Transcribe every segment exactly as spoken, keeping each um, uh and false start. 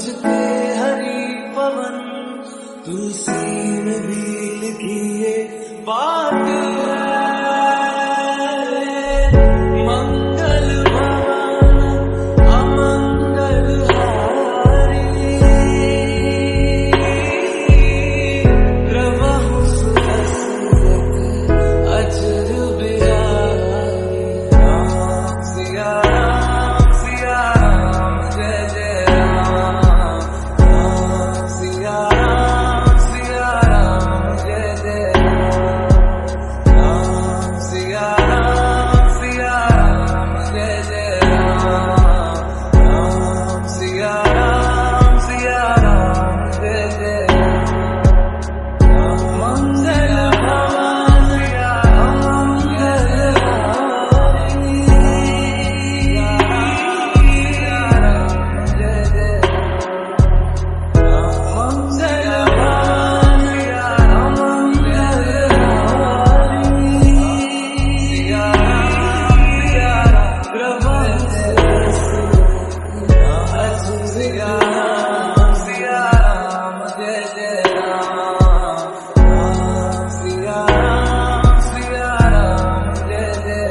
बजते हरी पवन तुलसी में भी लिखी ये बात मंगल भवन अमंगल हारी प्रभु सुरसुरत अजर बिहारी राम सिया राम सिया राम जय जय राम राम सिया राम सिया राम जय जय राम सिया राम सिया राम जय जय राम राम सिया राम सिया राम जय जय राम मंगल भवन अमंगल हारी राम जय जय राम मंगल भवन अमंगल हारी सिया राम प्रभु सिया राम सिया राम जय जय राम राम सिया राम सिया राम जय जय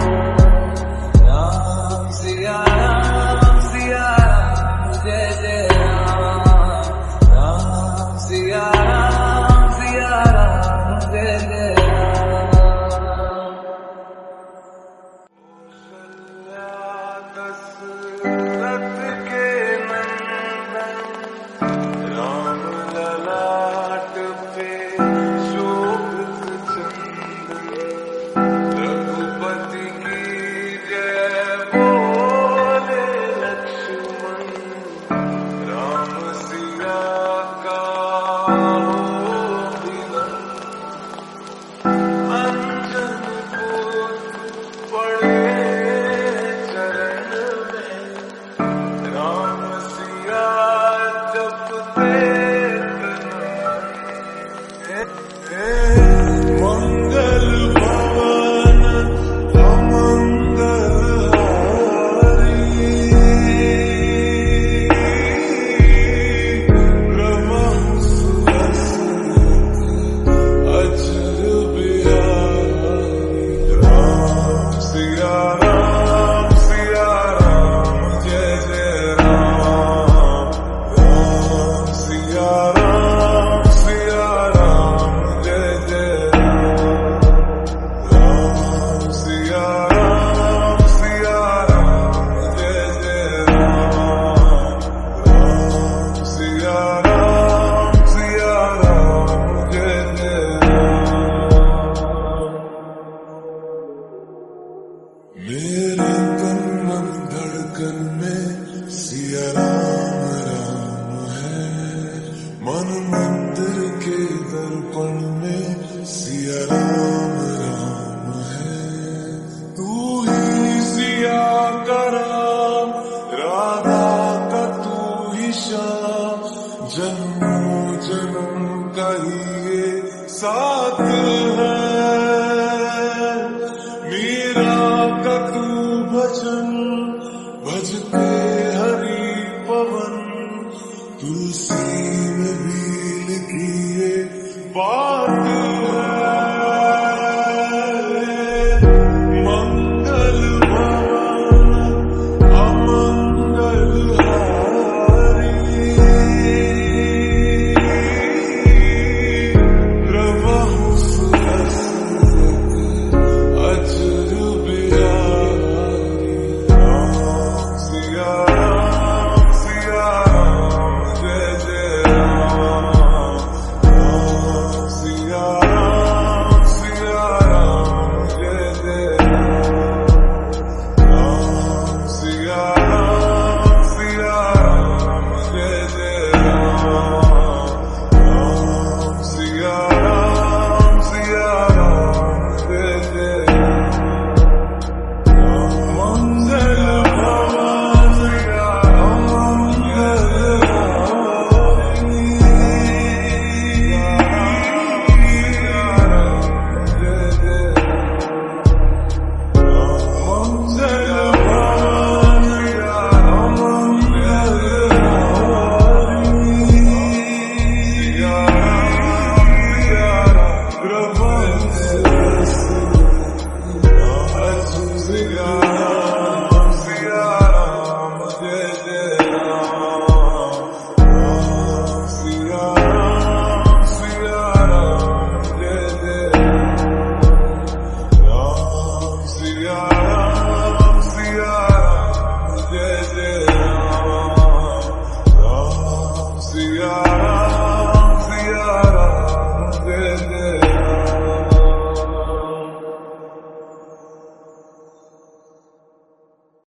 राम सिया राम सिया राम जय जय राम राम सिया राम सिया राम जय जय दशरथ के नंदन राम ललाट पे शोभित चंदन रघुपति की जय बोले लक्ष्मण राम सिया का हो मिलन अंजन पुत्र पड़े चरण में राम सिया जपते मंगल भवन अमंगल हारी प्रभु सुरसुरत अजर बिहारी राम सिया राम सिया राम जय जय राम राम सिया राम सिया राम जय जय राम सिया राम सिया राम जय जय राम राम सिया राम सिया राम जय जय राम मेरे तन मन धड़कन में सिया राम राम है मन मंदिर के दर्पण में सिया राम राम है तू ही सिया का राम राधा का तू ही श्याम जन्मों जन्म का ही ये सा